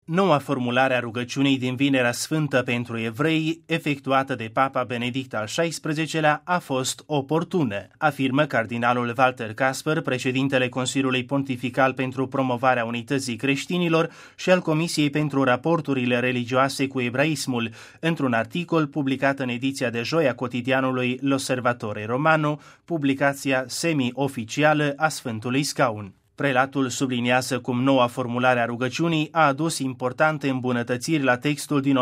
Noua formulare a rugăciunii din Vinerea Sfântă pentru evrei, efectuată de Papa Benedict al XVI-lea, a fost oportună, afirmă cardinalul Walter Kasper, președintele Consiliului Pontifical pentru promovarea unității creștinilor și al Comisiei pentru raporturile religioase cu ebraismul, într-un articol publicat în ediția de joi a cotidianului L'Osservatore Romano, publicația semi-oficială a Sfântului Scaun. Prelatul subliniază cum noua formulare a rugăciunii a adus importante îmbunătățiri la textul din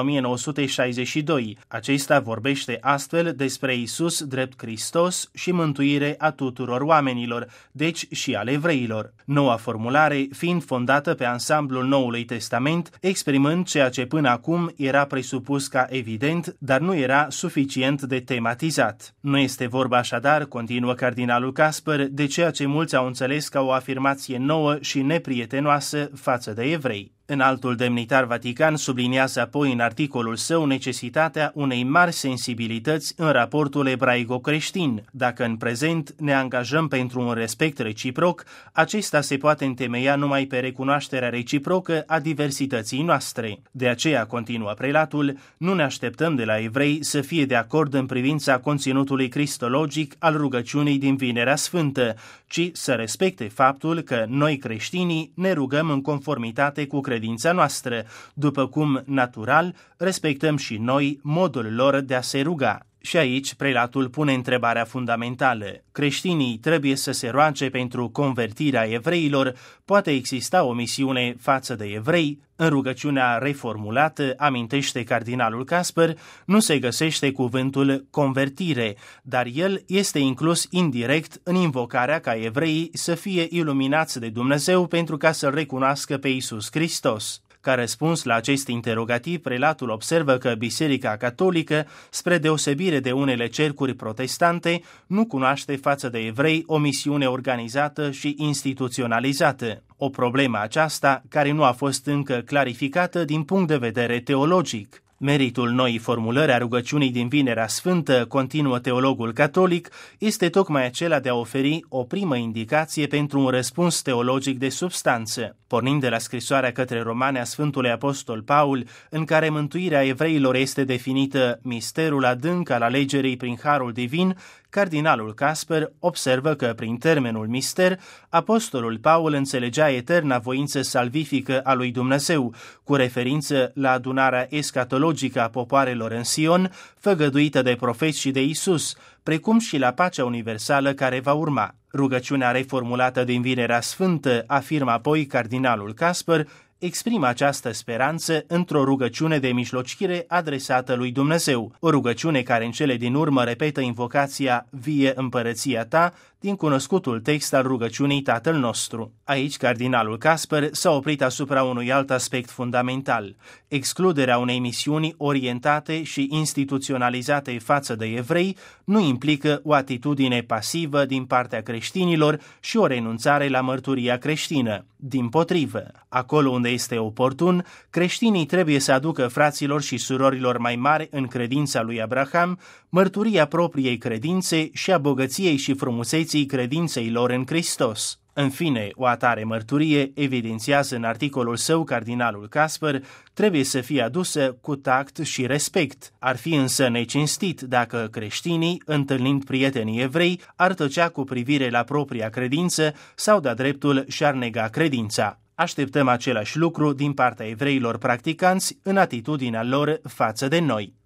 1962. Acesta vorbește astfel despre Iisus drept Hristos și mântuire a tuturor oamenilor, deci și ale evreilor. Noua formulare fiind fondată pe ansamblul Noului Testament, exprimând ceea ce până acum era presupus ca evident, dar nu era suficient de tematizat. Nu este vorba așadar, continuă cardinalul Kasper, de ceea ce mulți au înțeles ca o afirmație nouă și neprietenoasă față de evrei. Înaltul demnitar vatican subliniază apoi în articolul său necesitatea unei mari sensibilități în raportul ebraico-creștin. Dacă în prezent ne angajăm pentru un respect reciproc, acesta se poate întemeia numai pe recunoașterea reciprocă a diversității noastre. De aceea, continuă prelatul, nu ne așteptăm de la evrei să fie de acord în privința conținutului cristologic al rugăciunii din Vinerea Sfântă, ci să respecte faptul că noi creștinii ne rugăm în conformitate cu credința noastră, după cum, natural, respectăm și noi modul lor de a se ruga. Și aici prelatul pune întrebarea fundamentală. Creștinii trebuie să se roage pentru convertirea evreilor? Poate exista o misiune față de evrei? În rugăciunea reformulată, amintește cardinalul Kasper, nu se găsește cuvântul convertire, dar el este inclus indirect în invocarea ca evreii să fie iluminați de Dumnezeu pentru ca să-L recunoască pe Iisus Hristos. Ca răspuns la acest interogativ, prelatul observă că Biserica Catolică, spre deosebire de unele cercuri protestante, nu cunoaște față de evrei o misiune organizată și instituționalizată. O problemă aceasta care nu a fost încă clarificată din punct de vedere teologic. Meritul noii formulări a rugăciunii din Vinerea Sfântă, continuă teologul catolic, este tocmai acela de a oferi o primă indicație pentru un răspuns teologic de substanță. Pornind de la scrisoarea către Romani a Sfântului Apostol Paul, în care mântuirea evreilor este definită misterul adânc al alegerii prin harul divin, cardinalul Kasper observă că, prin termenul mister, apostolul Paul înțelegea eterna voință salvifică a lui Dumnezeu, cu referință la adunarea eschatologică a popoarelor în Sion, făgăduită de profeți și de Isus, precum și la pacea universală care va urma. Rugăciunea reformulată din Vinerea Sfântă, afirmă apoi cardinalul Kasper, exprimă această speranță într-o rugăciune de mijlocire adresată lui Dumnezeu, o rugăciune care în cele din urmă repetă invocația Vie împărăția ta din cunoscutul text al rugăciunii Tatăl nostru. Aici cardinalul Kasper s-a oprit asupra unui alt aspect fundamental, excluderea unei misiuni orientate și instituționalizate față de evrei nu implică o atitudine pasivă din partea creștinilor și o renunțare la mărturia creștină. Dimpotrivă, acolo unde este oportun, creștinii trebuie să aducă fraților și surorilor mai mari în credința lui Abraham mărturia propriei credințe și a bogăției și frumuseții credinței lor în Hristos. În fine, o atare mărturie, evidențiază în articolul său cardinalul Kasper, trebuie să fie adusă cu tact și respect. Ar fi însă necinstit dacă creștinii, întâlnind prietenii evrei, ar tăcea cu privire la propria credință sau de-a dreptul și-ar nega credința. Așteptăm același lucru din partea evreilor practicanți în atitudinea lor față de noi.